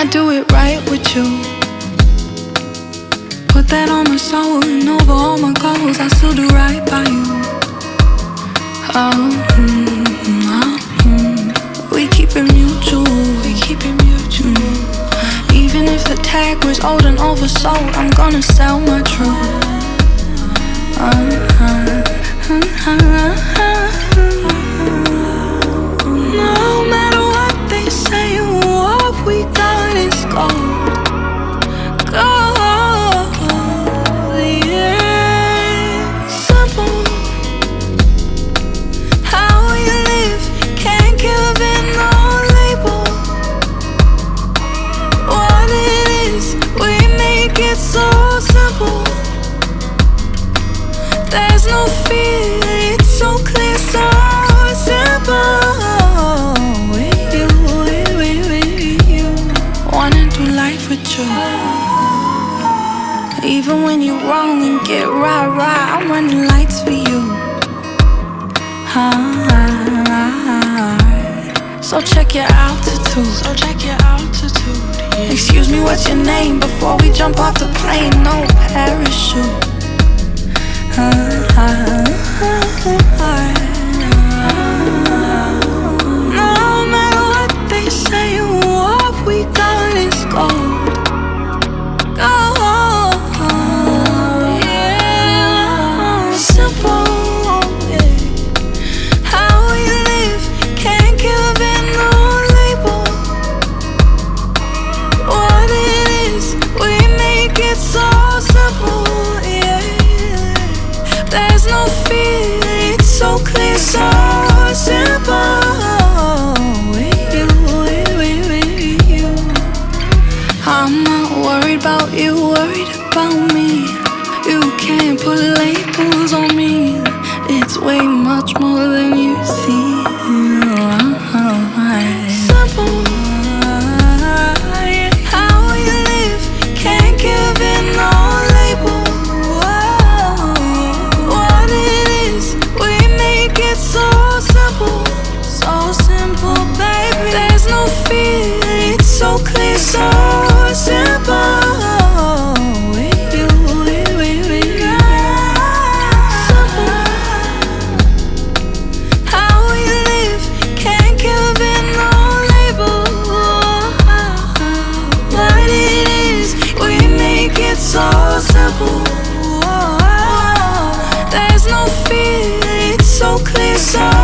I do it right with you. Put that on my soul and over all my goals. I still do right by you. We keep it mutual. We keep it mutual. Even if the tag was old and oversold, I'm gonna sell my truth. No matter what they say, what we got is gold. Gold, yeah. Simple. How you live, can't give it no label. What it is, we make it so simple. There's no fear, it's so clear, so simple. With you, with you. Wanna do life with you. Even when you're wrong and get right, I'm running lights for you. So check your altitude. Yeah. Excuse me, what's your name? Before we jump off the plane, no parachute. No matter what they say, what we got is gold. Gold, yeah. Simple, yeah. How you live, can't give it no label. What it is, we make it so simple, yeah. There's no fear, it's so clear, so simple. With you, with you. I'm not worried about you, worried about me. You can't put labels on me. It's way much more than you see. Simple. How you live, can't give it no label. What it is, we make it so simple, baby. There's no fear, it's so clear, so simple. With you, with you. Simple. How you live, can't give it no label. What it is, we make it so simple. There's no fear, it's so clear, so